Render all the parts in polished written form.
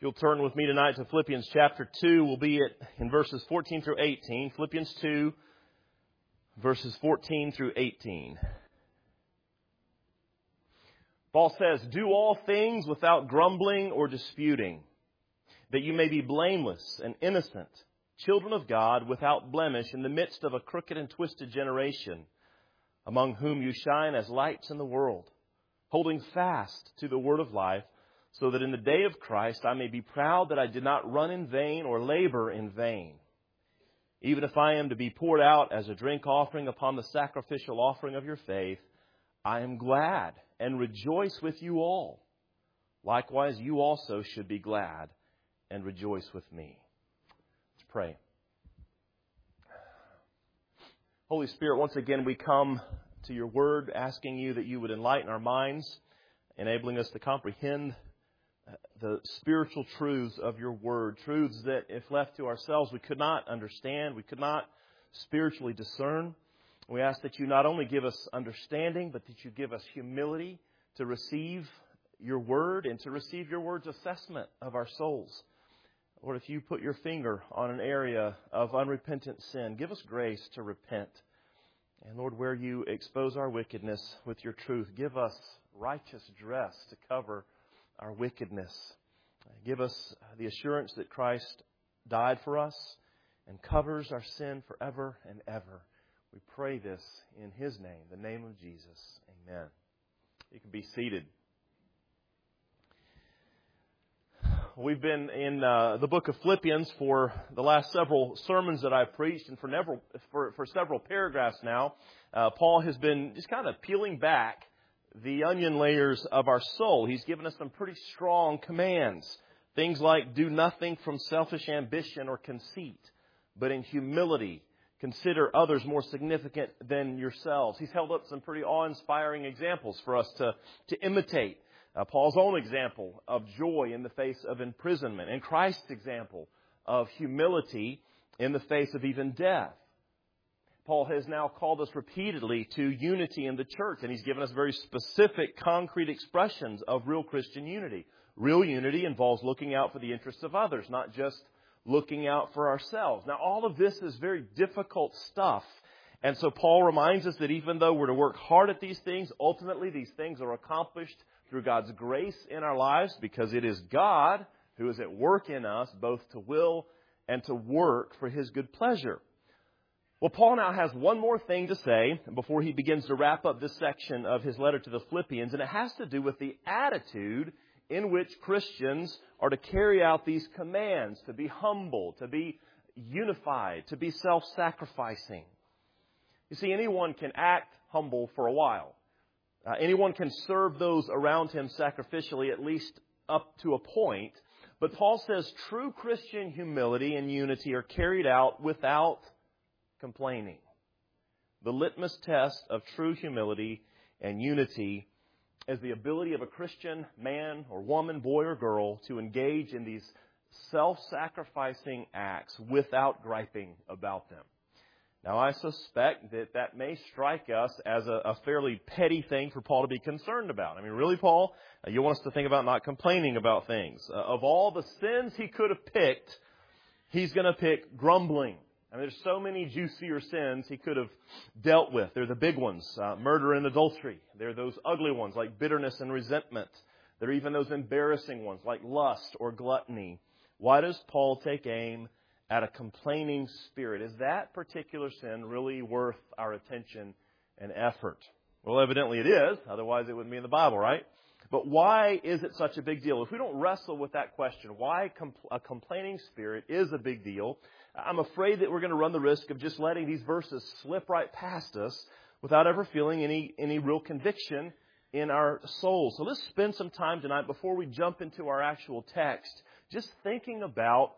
If you'll turn with me tonight to Philippians chapter 2, we'll be in verses 14 through 18. Philippians 2, verses 14 through 18. Paul says, "Do all things without grumbling or disputing, that you may be blameless and innocent, children of God without blemish in the midst of a crooked and twisted generation, among whom you shine as lights in the world, holding fast to the word of life, so that in the day of Christ I may be proud that I did not run in vain or labor in vain. Even if I am to be poured out as a drink offering upon the sacrificial offering of your faith, I am glad and rejoice with you all. Likewise, you also should be glad and rejoice with me." Let's pray. Holy Spirit, once again we come to your word asking you that you would enlighten our minds, enabling us to comprehend the spiritual truths of your word, truths that if left to ourselves we could not understand, we could not spiritually discern. We ask that you not only give us understanding, but that you give us humility to receive your word and to receive your word's assessment of our souls. Lord, if you put your finger on an area of unrepentant sin, give us grace to repent. And Lord, where you expose our wickedness with your truth, give us righteous dress to cover our wickedness. Give us the assurance that Christ died for us and covers our sin forever and ever. We pray this in His name, the name of Jesus. Amen. You can be seated. We've been in the book of Philippians for the last several sermons that I've preached, and for several paragraphs now, Paul has been just kind of peeling back the onion layers of our soul. He's given us some pretty strong commands. Things like, do nothing from selfish ambition or conceit, but in humility consider others more significant than yourselves. He's held up some pretty awe-inspiring examples for us to imitate. Paul's own example of joy in the face of imprisonment, and Christ's example of humility in the face of even death. Paul has now called us repeatedly to unity in the church, and he's given us very specific, concrete expressions of real Christian unity. Real unity involves looking out for the interests of others, not just looking out for ourselves. Now, all of this is very difficult stuff, and so Paul reminds us that even though we're to work hard at these things, ultimately these things are accomplished through God's grace in our lives, because it is God who is at work in us, both to will and to work for His good pleasure. Well, Paul now has one more thing to say before he begins to wrap up this section of his letter to the Philippians, and it has to do with the attitude in which Christians are to carry out these commands, to be humble, to be unified, to be self-sacrificing. You see, anyone can act humble for a while. Anyone can serve those around him sacrificially, at least up to a point. But Paul says true Christian humility and unity are carried out without complaining. The litmus test of true humility and unity is the ability of a Christian man or woman, boy or girl, to engage in these self-sacrificing acts without griping about them. Now, I suspect that may strike us as a fairly petty thing for Paul to be concerned about. I mean, really, Paul, you want us to think about not complaining about things. Of all the sins he could have picked, he's going to pick grumbling. I mean, there's so many juicier sins he could have dealt with. They're the big ones, murder and adultery. There are those ugly ones like bitterness and resentment. There are even those embarrassing ones like lust or gluttony. Why does Paul take aim at a complaining spirit? Is that particular sin really worth our attention and effort? Well, evidently it is. Otherwise it wouldn't be in the Bible, right? But why is it such a big deal? If we don't wrestle with that question, why a complaining spirit is a big deal, I'm afraid that we're going to run the risk of just letting these verses slip right past us without ever feeling any real conviction in our souls. So let's spend some time tonight before we jump into our actual text, just thinking about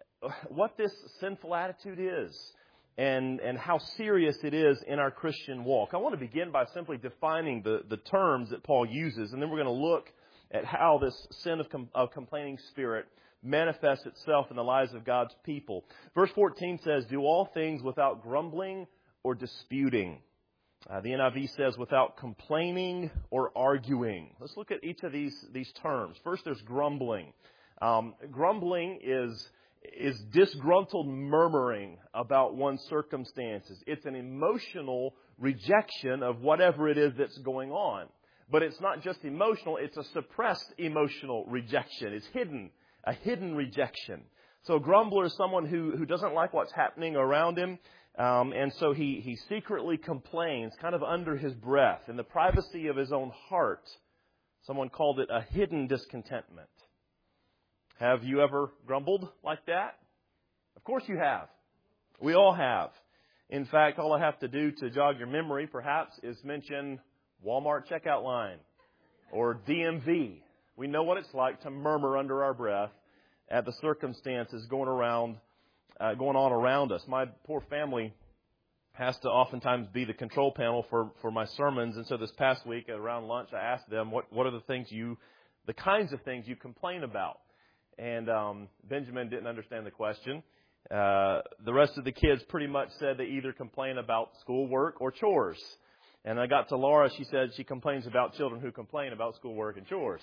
what this sinful attitude is and how serious it is in our Christian walk. I want to begin by simply defining the terms that Paul uses, and then we're going to look at how this sin of complaining spirit manifests itself in the lives of God's people. Verse 14 says, "Do all things without grumbling or disputing." The NIV says, "without complaining or arguing." Let's look at each of these terms. First, there's grumbling. Grumbling is disgruntled murmuring about one's circumstances. It's an emotional rejection of whatever it is that's going on. But it's not just emotional, it's a suppressed emotional rejection. It's hidden, a hidden rejection. So a grumbler is someone who doesn't like what's happening around him, and so he secretly complains, kind of under his breath, in the privacy of his own heart. Someone called it a hidden discontentment. Have you ever grumbled like that? Of course you have. We all have. In fact, all I have to do to jog your memory, perhaps, is mention Walmart checkout line or DMV. We know what it's like to murmur under our breath at the circumstances going on around us. My poor family has to oftentimes be the control panel for my sermons, and so this past week around lunch, I asked them what are the kinds of things you complain about. And Benjamin didn't understand the question. The rest of the kids pretty much said they either complain about schoolwork or chores. And I got to Laura, she said she complains about children who complain about schoolwork and chores.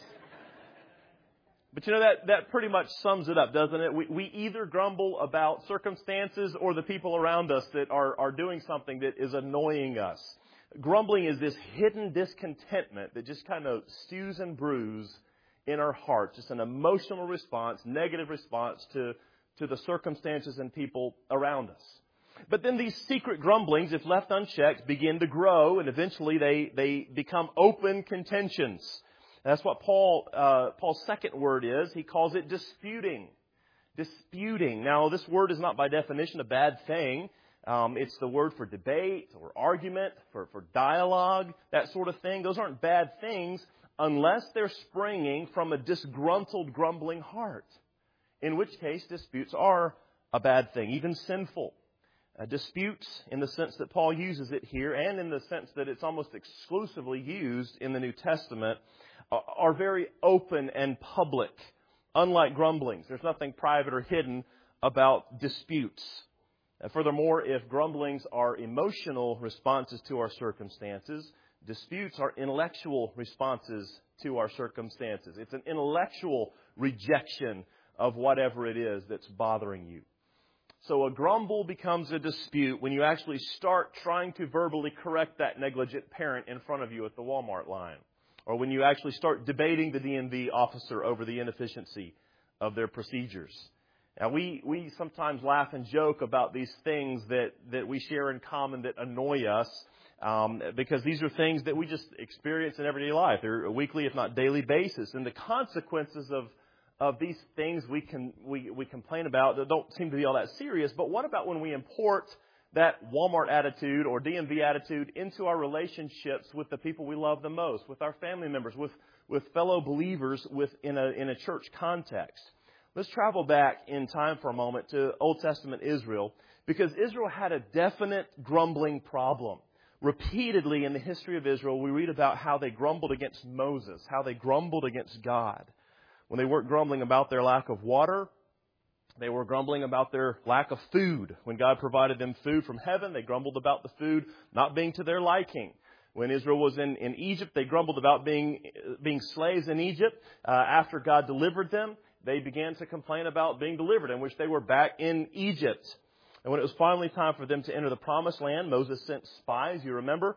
But you know, that pretty much sums it up, doesn't it? We either grumble about circumstances or the people around us that are doing something that is annoying us. Grumbling is this hidden discontentment that just kind of stews and brews in our hearts. Just an emotional response, negative response to the circumstances and people around us. But then these secret grumblings, if left unchecked, begin to grow, and eventually they become open contentions. That's what Paul's second word is. He calls it disputing. Disputing. Now, this word is not by definition a bad thing. It's the word for debate or argument, for dialogue, that sort of thing. Those aren't bad things unless they're springing from a disgruntled, grumbling heart. In which case, disputes are a bad thing, even sinful. Disputes, in the sense that Paul uses it here, and in the sense that it's almost exclusively used in the New Testament, are very open and public. Unlike grumblings, there's nothing private or hidden about disputes. Furthermore, if grumblings are emotional responses to our circumstances, disputes are intellectual responses to our circumstances. It's an intellectual rejection of whatever it is that's bothering you. So a grumble becomes a dispute when you actually start trying to verbally correct that negligent parent in front of you at the Walmart line. Or when you actually start debating the DMV officer over the inefficiency of their procedures. Now, we sometimes laugh and joke about these things that we share in common that annoy us, because these are things that we just experience in everyday life. They're a weekly, if not daily basis. And the consequences of these things we complain about that don't seem to be all that serious. But what about when we import that Walmart attitude or DMV attitude into our relationships with the people we love the most, with our family members, with fellow believers in a church context? Let's travel back in time for a moment to Old Testament Israel, because Israel had a definite grumbling problem. Repeatedly in the history of Israel, we read about how they grumbled against Moses, how they grumbled against God. When they weren't grumbling about their lack of water, they were grumbling about their lack of food. When God provided them food from heaven, they grumbled about the food not being to their liking. When Israel was in Egypt, they grumbled about being slaves in Egypt. After God delivered them, they began to complain about being delivered, in which they were back in Egypt. And when it was finally time for them to enter the Promised Land, Moses sent spies, you remember,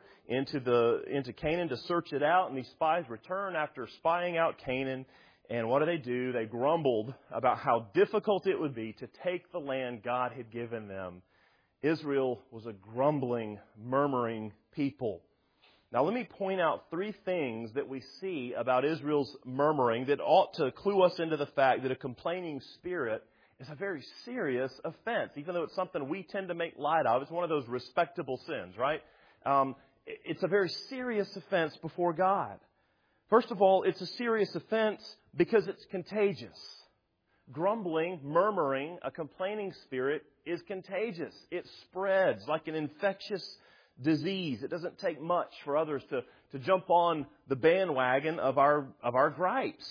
into Canaan to search it out. And these spies returned after spying out Canaan. And what do? They grumbled about how difficult it would be to take the land God had given them. Israel was a grumbling, murmuring people. Now, let me point out three things that we see about Israel's murmuring that ought to clue us into the fact that a complaining spirit is a very serious offense. Even though it's something we tend to make light of, it's one of those respectable sins, right? It's a very serious offense before God. First of all, it's a serious offense because it's contagious. Grumbling, murmuring, a complaining spirit is contagious. It spreads like an infectious disease. It doesn't take much for others to jump on the bandwagon of our gripes.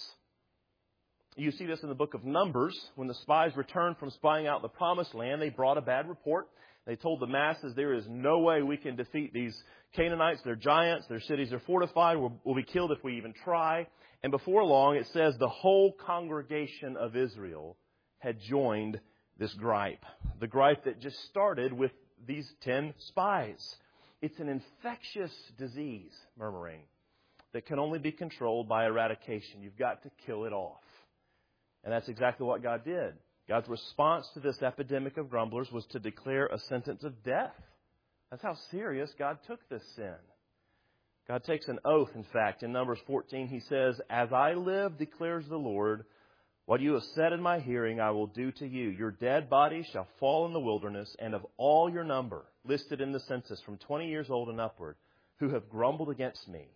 You see this in the book of Numbers. When the spies returned from spying out the Promised Land, they brought a bad report. They told the masses, there is no way we can defeat these Canaanites. They're giants. Their cities are fortified. We'll be killed if we even try. And before long, it says the whole congregation of Israel had joined this gripe. The gripe that just started with these 10 spies. It's an infectious disease, murmuring, that can only be controlled by eradication. You've got to kill it off. And that's exactly what God did. God's response to this epidemic of grumblers was to declare a sentence of death. That's how serious God took this sin. God takes an oath, in fact. In Numbers 14, He says, "As I live, declares the Lord, what you have said in my hearing I will do to you. Your dead bodies shall fall in the wilderness, and of all your number, listed in the census from 20 years old and upward, who have grumbled against me."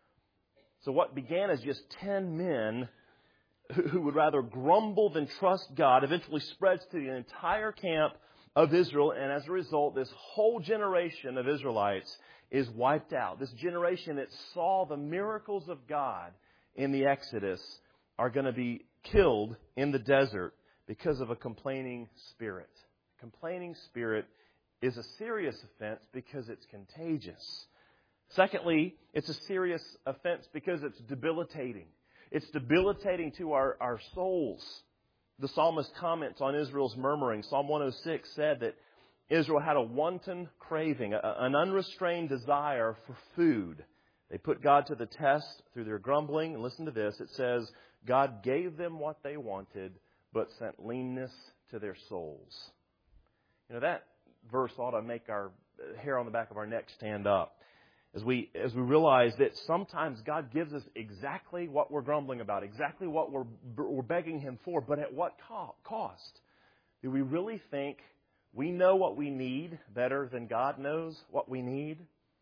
So what began as just 10 men who would rather grumble than trust God eventually spreads to the entire camp of Israel. And as a result, this whole generation of Israelites is wiped out. This generation that saw the miracles of God in the Exodus are going to be killed in the desert because of a complaining spirit. A complaining spirit is a serious offense because it's contagious. Secondly, it's a serious offense because it's debilitating. It's debilitating to our souls. The psalmist comments on Israel's murmuring. Psalm 106 said that Israel had a wanton craving, an unrestrained desire for food. They put God to the test through their grumbling. And listen to this. It says, God gave them what they wanted, but sent leanness to their souls. You know, that verse ought to make our hair on the back of our neck stand up. As we realize that sometimes God gives us exactly what we're grumbling about, exactly what we're begging Him for, but at what cost? Do we really think we know what we need better than God knows what we need?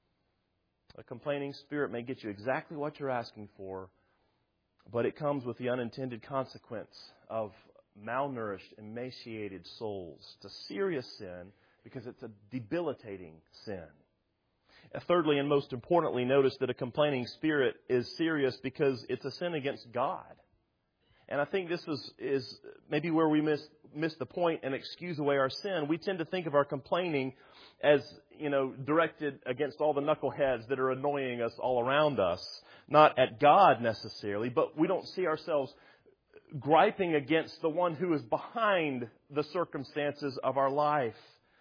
A complaining spirit may get you exactly what you're asking for, but it comes with the unintended consequence of malnourished, emaciated souls. It's a serious sin because it's a debilitating sin. Thirdly, and most importantly, notice that a complaining spirit is serious because it's a sin against God. And I think this is maybe where we miss the point and excuse away our sin. We tend to think of our complaining as, directed against all the knuckleheads that are annoying us all around us, not at God necessarily, but we don't see ourselves griping against the one who is behind the circumstances of our life.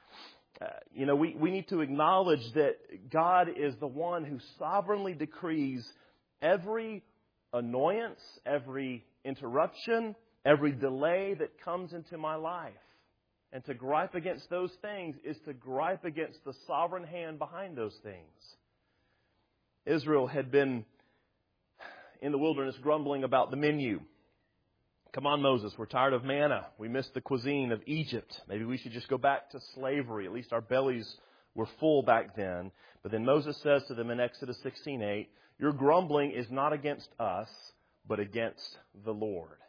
We need to acknowledge that God is the one who sovereignly decrees every annoyance, every interruption, every delay that comes into my life. And to gripe against those things is to gripe against the sovereign hand behind those things. Israel had been in the wilderness grumbling about the menu. Come on, Moses, we're tired of manna. We missed the cuisine of Egypt. Maybe we should just go back to slavery. At least our bellies were full back then. But then Moses says to them in Exodus 16:8, your grumbling is not against us, but against the Lord.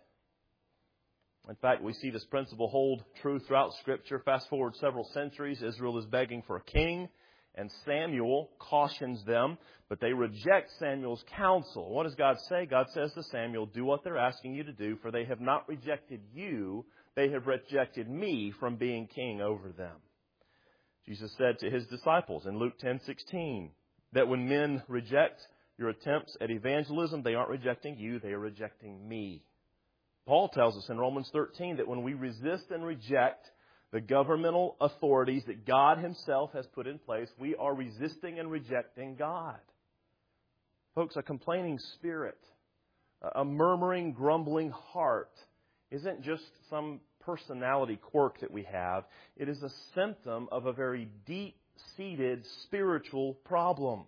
In fact, we see this principle hold true throughout Scripture. Fast forward several centuries, Israel is begging for a king, and Samuel cautions them, but they reject Samuel's counsel. What does God say? God says to Samuel, do what they're asking you to do, for they have not rejected you, they have rejected me from being king over them. Jesus said to His disciples in Luke 10:16, that when men reject your attempts at evangelism, they aren't rejecting you, they are rejecting me. Paul tells us in Romans 13 that when we resist and reject the governmental authorities that God Himself has put in place, we are resisting and rejecting God. Folks, a complaining spirit, a murmuring, grumbling heart isn't just some personality quirk that we have. It is a symptom of a very deep-seated spiritual problem.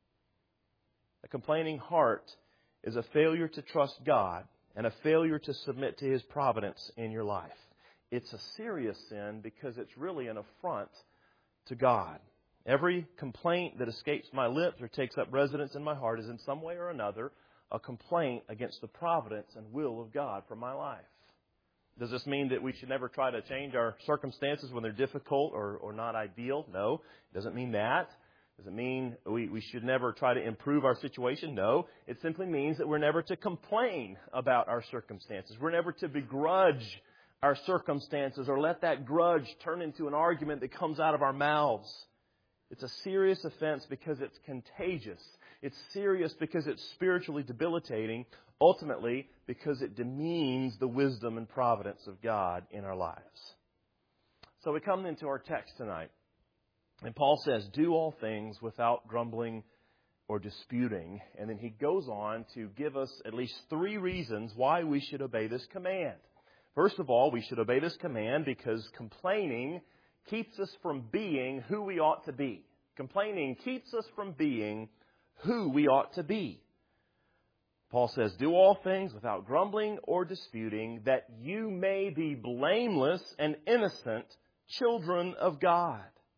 A complaining heart is a failure to trust God and a failure to submit to His providence in your life. It's a serious sin because it's really an affront to God. Every complaint that escapes my lips or takes up residence in my heart is in some way or another a complaint against the providence and will of God for my life. Does this mean that we should never try to change our circumstances when they're difficult or not ideal? No, it doesn't mean that. Does it mean we should never try to improve our situation? No. It simply means that we're never to complain about our circumstances. We're never to begrudge our circumstances or let that grudge turn into an argument that comes out of our mouths. It's a serious offense because it's contagious. It's serious because it's spiritually debilitating. Ultimately, because it demeans the wisdom and providence of God in our lives. So we come into our text tonight. And Paul says, do all things without grumbling or disputing. And then he goes on to give us at least 3 reasons why we should obey this command. First of all, we should obey this command because complaining keeps us from being who we ought to be. Complaining keeps us from being who we ought to be. Paul says, do all things without grumbling or disputing, that you may be blameless and innocent children of God.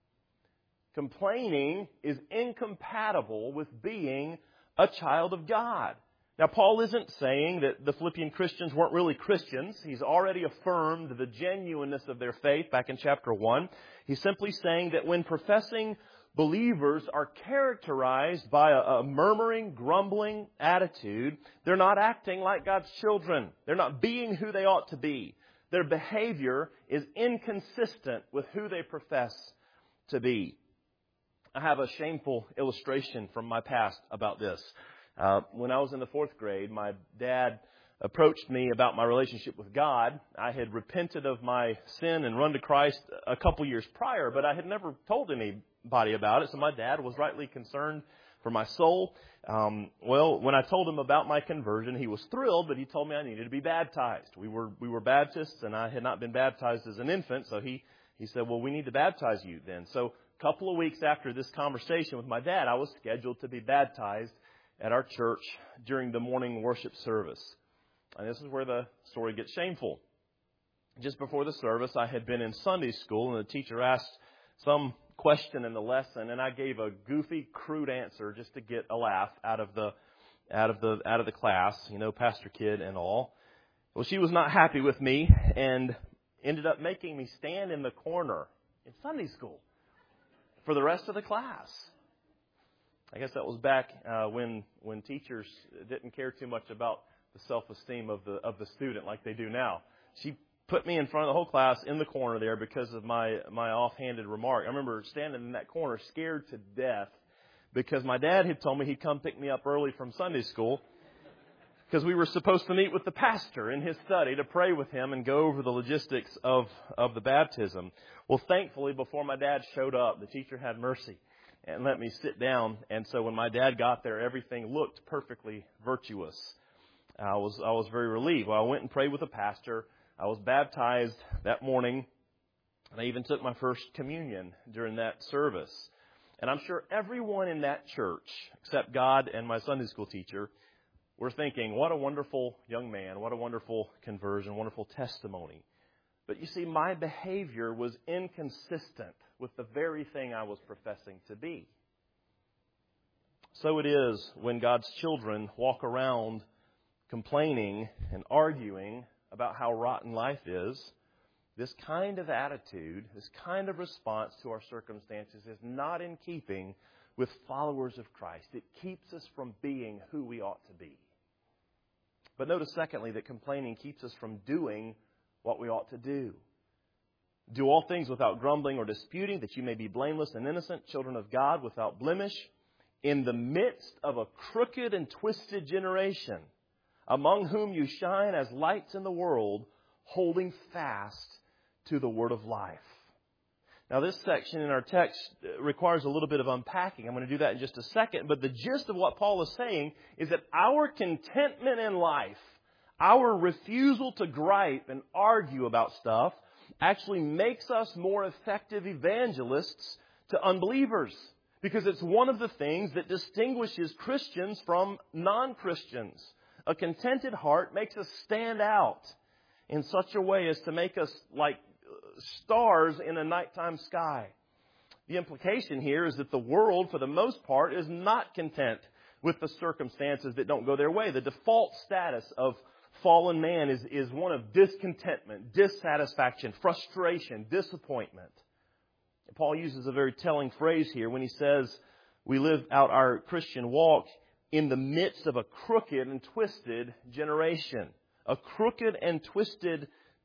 Complaining is incompatible with being a child of God. Now, Paul isn't saying that the Philippian Christians weren't really Christians. He's already affirmed the genuineness of their faith back in chapter 1. He's simply saying that when professing believers are characterized by a murmuring, grumbling attitude, they're not acting like God's children. They're not being who they ought to be. Their behavior is inconsistent with who they profess to be. I have a shameful illustration from my past about this. When I was in the 4th grade, my dad approached me about my relationship with God. I had repented of my sin and run to Christ a couple years prior, but I had never told anybody about it. So my dad was rightly concerned for my soul. When I told him about my conversion, he was thrilled, but he told me I needed to be baptized. We were Baptists, and I had not been baptized as an infant, so he said, well, we need to baptize you then. So a couple of weeks after this conversation with my dad, I was scheduled to be baptized at our church during the morning worship service. And this is where the story gets shameful. Just before the service, I had been in Sunday school, and the teacher asked some question in the lesson, and I gave a goofy, crude answer just to get a laugh out of the class, pastor kid and all. Well, she was not happy with me and ended up making me stand in the corner in Sunday school for the rest of the class. I guess that was back when teachers didn't care too much about the self-esteem of the student like they do now. She put me in front of the whole class in the corner there because of my offhanded remark. I remember standing in that corner scared to death because my dad had told me he'd come pick me up early from Sunday school because we were supposed to meet with the pastor in his study to pray with him and go over the logistics of the baptism. Well, thankfully, before my dad showed up, the teacher had mercy and let me sit down. And so when my dad got there, everything looked perfectly virtuous. I was very relieved. Well, I went and prayed with the pastor. I was baptized that morning, and I even took my first communion during that service. And I'm sure everyone in that church, except God and my Sunday school teacher, were thinking, what a wonderful young man, what a wonderful conversion, wonderful testimony. But you see, my behavior was inconsistent with the very thing I was professing to be. So it is when God's children walk around complaining and arguing about how rotten life is. This kind of attitude, this kind of response to our circumstances is not in keeping with followers of Christ. It keeps us from being who we ought to be. But notice, secondly, that complaining keeps us from doing what we ought to do. Do all things without grumbling or disputing, that you may be blameless and innocent, children of God, without blemish, in the midst of a crooked and twisted generation, among whom you shine as lights in the world, holding fast to the word of life. Now, this section in our text requires a little bit of unpacking. I'm going to do that in just a second. But the gist of what Paul is saying is that our contentment in life, our refusal to gripe and argue about stuff, actually makes us more effective evangelists to unbelievers. Because it's one of the things that distinguishes Christians from non-Christians. A contented heart makes us stand out in such a way as to make us like stars in a nighttime sky. The implication here is that the world, for the most part, is not content with the circumstances that don't go their way. The default status of fallen man is one of discontentment, dissatisfaction, frustration, disappointment. Paul uses a very telling phrase here when he says we live out our Christian walk in the midst of a crooked and twisted generation. A crooked and twisted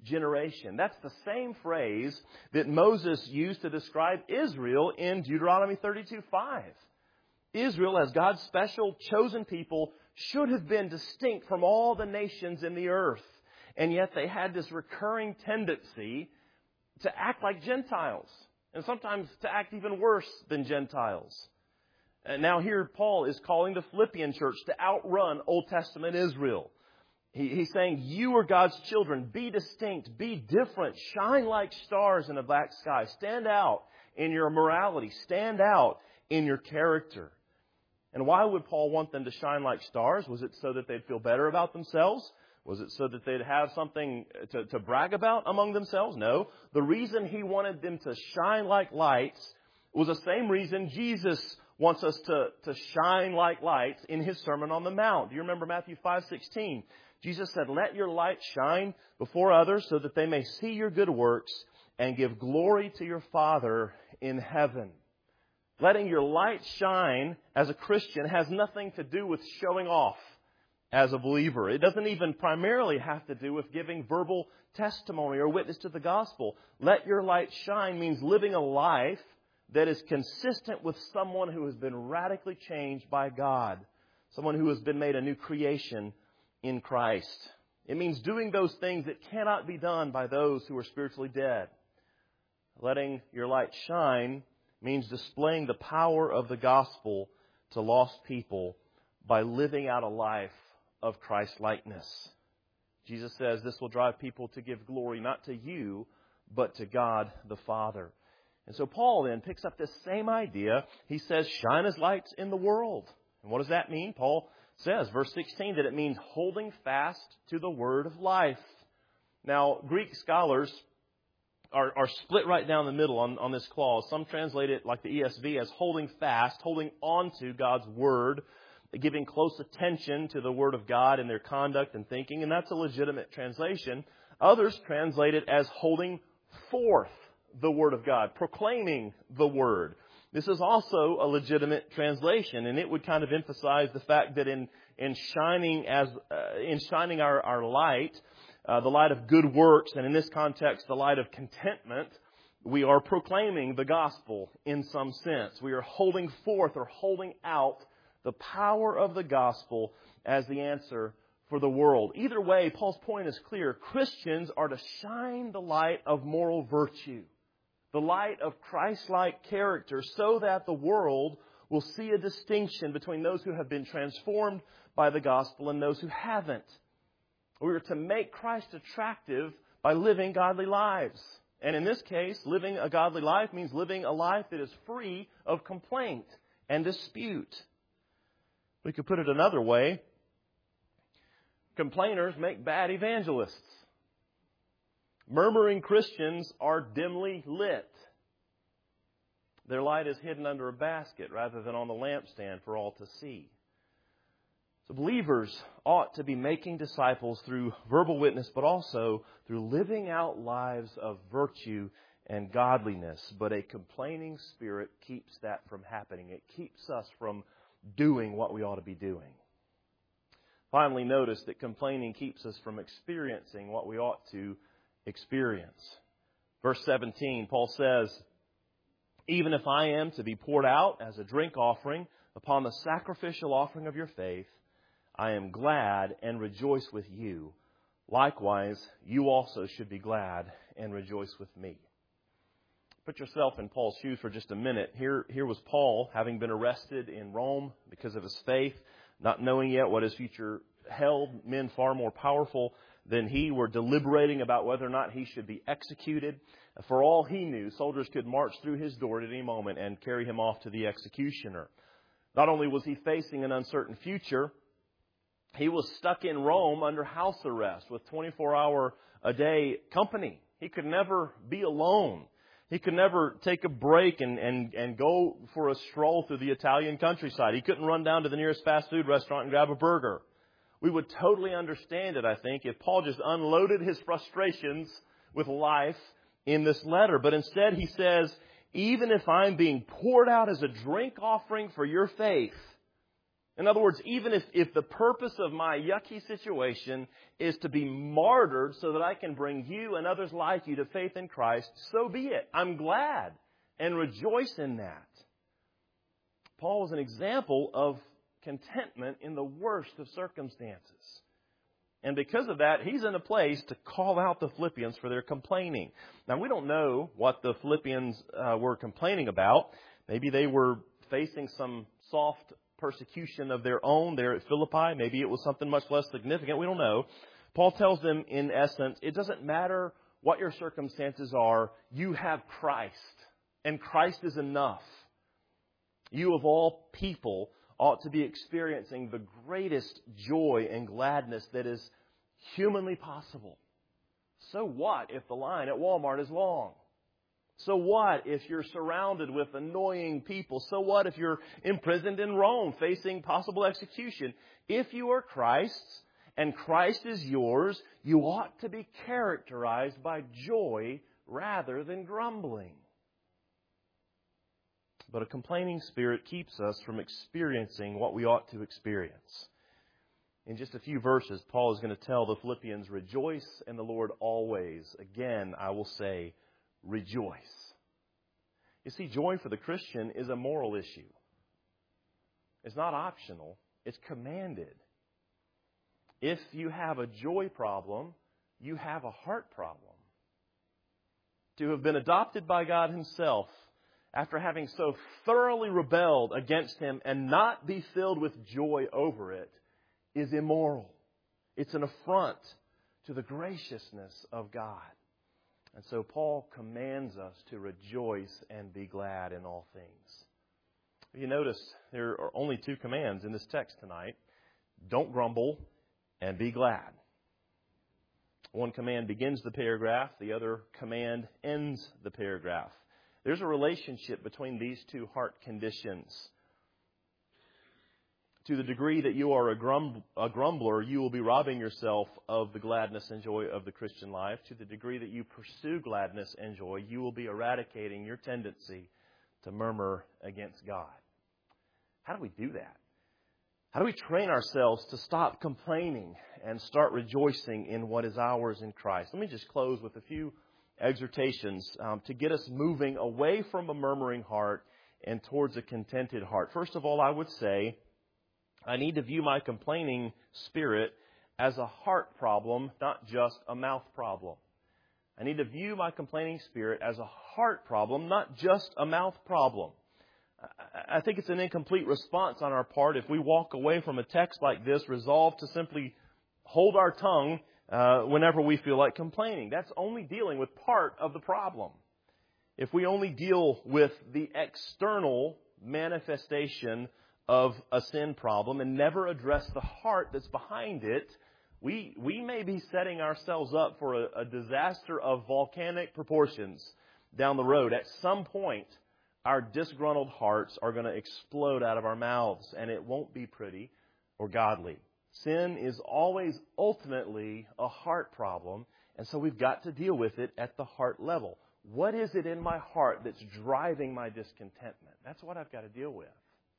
generation. That's the same phrase that Moses used to describe Israel in Deuteronomy 32:5. Israel, as God's special chosen people, should have been distinct from all the nations in the earth. And yet they had this recurring tendency to act like Gentiles, and sometimes to act even worse than Gentiles. And now here Paul is calling the Philippian church to outrun Old Testament Israel. He's saying, you are God's children. Be distinct. Be different. Shine like stars in a black sky. Stand out in your morality. Stand out in your character. And why would Paul want them to shine like stars? Was it so that they'd feel better about themselves? Was it so that they'd have something to brag about among themselves? No. The reason he wanted them to shine like lights was the same reason Jesus wants us to shine like lights in His Sermon on the Mount. Do you remember Matthew 5:16? Jesus said, let your light shine before others so that they may see your good works and give glory to your Father in heaven. Letting your light shine as a Christian has nothing to do with showing off as a believer. It doesn't even primarily have to do with giving verbal testimony or witness to the gospel. Let your light shine means living a life that is consistent with someone who has been radically changed by God. Someone who has been made a new creation in Christ. It means doing those things that cannot be done by those who are spiritually dead. Letting your light shine means displaying the power of the gospel to lost people by living out a life of Christ-likeness. Jesus says this will drive people to give glory not to you, but to God the Father. And so Paul then picks up this same idea. He says, shine as lights in the world. And what does that mean? Paul says, verse 16, that it means holding fast to the word of life. Now, Greek scholars are split right down the middle on this clause. Some translate it like the ESV as holding fast, holding on to God's word, giving close attention to the word of God in their conduct and thinking, and that's a legitimate translation. Others translate it as holding forth the word of God, proclaiming the word. This is also a legitimate translation, and it would kind of emphasize the fact that in shining our light, the light of good works, and in this context, the light of contentment, we are proclaiming the gospel in some sense. We are holding forth or holding out the power of the gospel as the answer for the world. Either way, Paul's point is clear. Christians are to shine the light of moral virtue, the light of Christ-like character, so that the world will see a distinction between those who have been transformed by the gospel and those who haven't. We are to make Christ attractive by living godly lives. And in this case, living a godly life means living a life that is free of complaint and dispute. We could put it another way. Complainers make bad evangelists. Murmuring Christians are dimly lit. Their light is hidden under a basket rather than on the lampstand for all to see. So believers ought to be making disciples through verbal witness, but also through living out lives of virtue and godliness. But a complaining spirit keeps that from happening. It keeps us from doing what we ought to be doing. Finally, notice that complaining keeps us from experiencing what we ought to experience. Verse 17, Paul says, even if I am to be poured out as a drink offering upon the sacrificial offering of your faith, I am glad and rejoice with you. Likewise, you also should be glad and rejoice with me. Put yourself in Paul's shoes for just a minute. Here was Paul, having been arrested in Rome because of his faith, not knowing yet what his future held. Men far more powerful than he were deliberating about whether or not he should be executed. For all he knew, soldiers could march through his door at any moment and carry him off to the executioner. Not only was he facing an uncertain future, he was stuck in Rome under house arrest with 24-hour-a-day company. He could never be alone. He could never take a break and go for a stroll through the Italian countryside. He couldn't run down to the nearest fast food restaurant and grab a burger. We would totally understand it, I think, if Paul just unloaded his frustrations with life in this letter. But instead he says, even if I'm being poured out as a drink offering for your faith. In other words, even if the purpose of my yucky situation is to be martyred so that I can bring you and others like you to faith in Christ, so be it. I'm glad and rejoice in that. Paul was an example of contentment in the worst of circumstances. And because of that, he's in a place to call out the Philippians for their complaining. Now, we don't know what the Philippians were complaining about. Maybe they were facing some soft persecution of their own there at Philippi. Maybe it was something much less significant. We don't know. Paul tells them, in essence, it doesn't matter what your circumstances are. You have Christ, and Christ is enough. You, of all people, ought to be experiencing the greatest joy and gladness that is humanly possible. So what if the line at Walmart is long? So what if you're surrounded with annoying people? So what if you're imprisoned in Rome facing possible execution? If you are Christ's and Christ is yours, you ought to be characterized by joy rather than grumbling. But a complaining spirit keeps us from experiencing what we ought to experience. In just a few verses, Paul is going to tell the Philippians, rejoice in the Lord always. Again, I will say, rejoice. You see, joy for the Christian is a moral issue. It's not optional. It's commanded. If you have a joy problem, you have a heart problem. To have been adopted by God Himself after having so thoroughly rebelled against Him and not be filled with joy over it is immoral. It's an affront to the graciousness of God. And so Paul commands us to rejoice and be glad in all things. You notice there are only two commands in this text tonight. Don't grumble and be glad. One command begins the paragraph. The other command ends the paragraph. There's a relationship between these two heart conditions. To the degree that you are a grumbler, you will be robbing yourself of the gladness and joy of the Christian life. To the degree that you pursue gladness and joy, you will be eradicating your tendency to murmur against God. How do we do that? How do we train ourselves to stop complaining and start rejoicing in what is ours in Christ? Let me just close with a few exhortations to get us moving away from a murmuring heart and towards a contented heart. First of all, I would say I need to view my complaining spirit as a heart problem, not just a mouth problem. I need to view my complaining spirit as a heart problem, not just a mouth problem. I think it's an incomplete response on our part if we walk away from a text like this resolved to simply hold our tongue whenever we feel like complaining. That's only dealing with part of the problem. If we only deal with the external manifestation of a sin problem and never address the heart that's behind it, we may be setting ourselves up for a disaster of volcanic proportions down the road. At some point, our disgruntled hearts are going to explode out of our mouths, and it won't be pretty or godly. Sin is always ultimately a heart problem, and so we've got to deal with it at the heart level. What is it in my heart that's driving my discontentment? That's what I've got to deal with.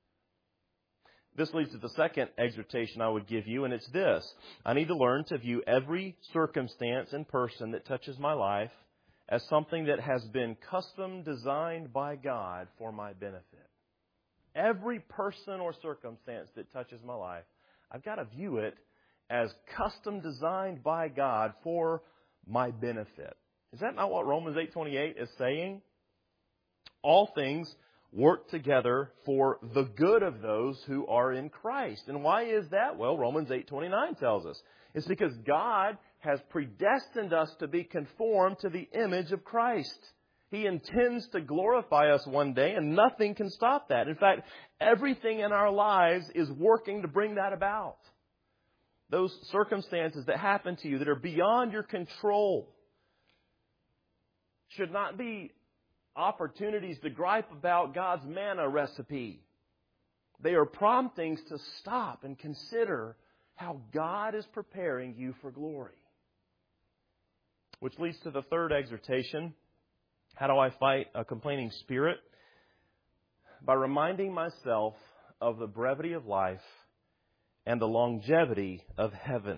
This leads to the second exhortation I would give you, and it's this. I need to learn to view every circumstance and person that touches my life as something that has been custom designed by God for my benefit. Every person or circumstance that touches my life, I've got to view it as custom designed by God for my benefit. Is that not what Romans 8:28 is saying? All things work together for the good of those who are in Christ. And why is that? Well, Romans 8:29 tells us. It's because God has predestined us to be conformed to the image of Christ. He intends to glorify us one day, and nothing can stop that. In fact, everything in our lives is working to bring that about. Those circumstances that happen to you that are beyond your control should not be opportunities to gripe about God's manna recipe. They are promptings to stop and consider how God is preparing you for glory. Which leads to the third exhortation. How do I fight a complaining spirit? By reminding myself of the brevity of life and the longevity of heaven.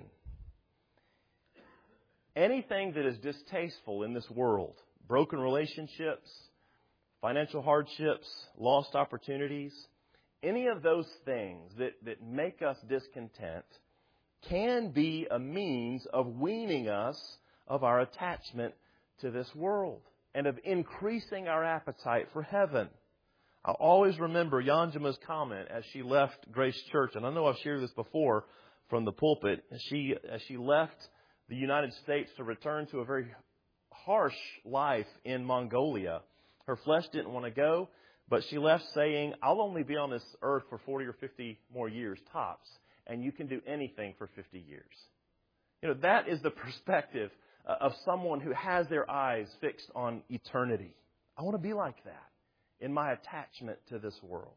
Anything that is distasteful in this world, broken relationships, financial hardships, lost opportunities, any of those things that make us discontent can be a means of weaning us of our attachment to this world and of increasing our appetite for heaven. I'll always remember Yanjima's comment as she left Grace Church, and I know I've shared this before from the pulpit. As she left the United States to return to a very harsh life in Mongolia. Her flesh didn't want to go, but she left saying, I'll only be on this earth for 40 or 50 more years tops, and you can do anything for 50 years. You know, that is the perspective of someone who has their eyes fixed on eternity. I want to be like that in my attachment to this world.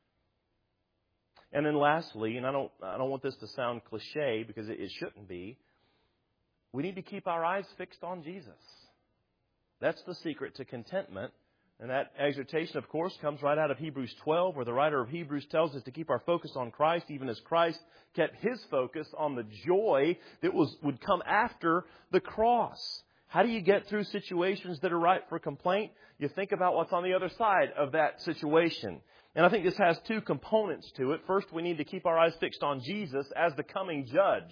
And then lastly, and I don't want this to sound cliche because it shouldn't be, we need to keep our eyes fixed on Jesus. That's the secret to contentment. And that exhortation, of course, comes right out of Hebrews 12, where the writer of Hebrews tells us to keep our focus on Christ, even as Christ kept His focus on the joy that would come after the cross. How do you get through situations that are ripe for complaint? You think about what's on the other side of that situation. And I think this has two components to it. First, we need to keep our eyes fixed on Jesus as the coming judge.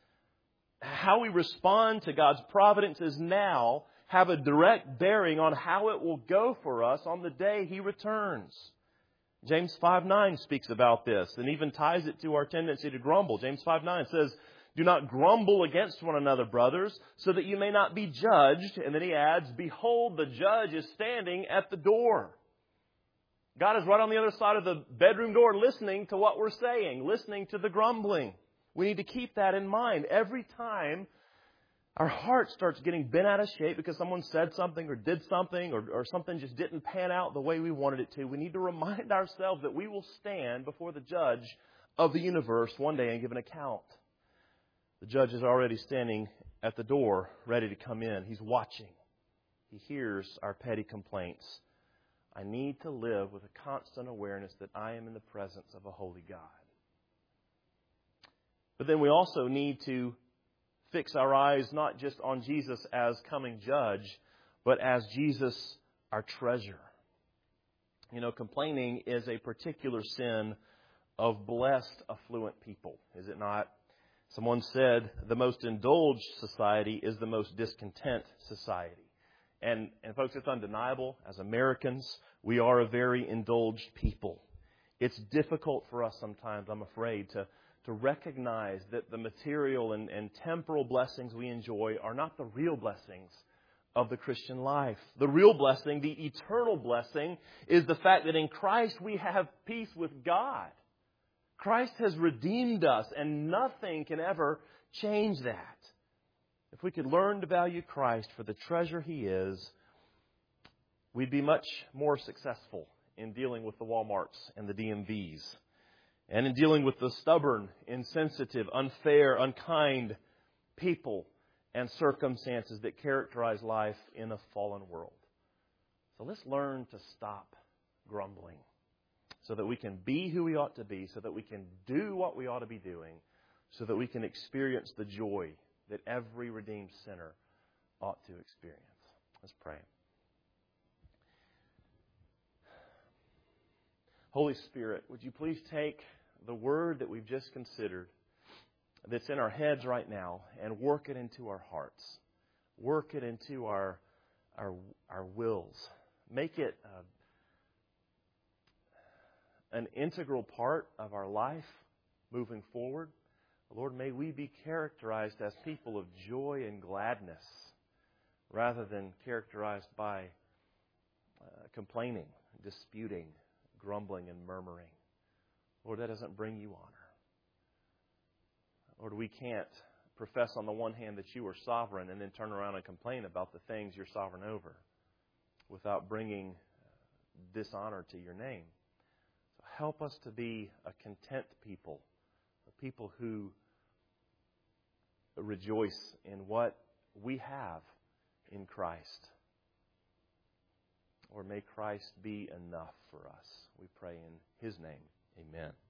How we respond to God's providence is now have a direct bearing on how it will go for us on the day He returns. James 5:9 speaks about this and even ties it to our tendency to grumble. James 5:9 says, do not grumble against one another, brothers, so that you may not be judged. And then he adds, behold, the judge is standing at the door. God is right on the other side of the bedroom door listening to what we're saying, listening to the grumbling. We need to keep that in mind every time our heart starts getting bent out of shape because someone said something or did something or something just didn't pan out the way we wanted it to. We need to remind ourselves that we will stand before the judge of the universe one day and give an account. The judge is already standing at the door, ready to come in. He's watching. He hears our petty complaints. I need to live with a constant awareness that I am in the presence of a holy God. But then we also need to fix our eyes not just on Jesus as coming judge, but as Jesus our treasure. You know, complaining is a particular sin of blessed, affluent people, is it not? Someone said the most indulged society is the most discontent society. And folks, it's undeniable. As Americans, we are a very indulged people. It's difficult for us sometimes, I'm afraid, to recognize that the material and temporal blessings we enjoy are not the real blessings of the Christian life. The real blessing, the eternal blessing, is the fact that in Christ we have peace with God. Christ has redeemed us, and nothing can ever change that. If we could learn to value Christ for the treasure He is, we'd be much more successful in dealing with the Walmarts and the DMVs, and in dealing with the stubborn, insensitive, unfair, unkind people and circumstances that characterize life in a fallen world. So let's learn to stop grumbling so that we can be who we ought to be, so that we can do what we ought to be doing, so that we can experience the joy that every redeemed sinner ought to experience. Let's pray. Holy Spirit, would you please take the word that we've just considered that's in our heads right now and work it into our hearts. Work it into our wills. Make it an integral part of our life moving forward. Lord, may we be characterized as people of joy and gladness rather than characterized by complaining, disputing, grumbling, and murmuring. Lord, that doesn't bring you honor. Lord, we can't profess on the one hand that you are sovereign and then turn around and complain about the things you're sovereign over without bringing dishonor to your name. So help us to be a content people, a people who rejoice in what we have in Christ. Or may Christ be enough for us. We pray in His name. Amen.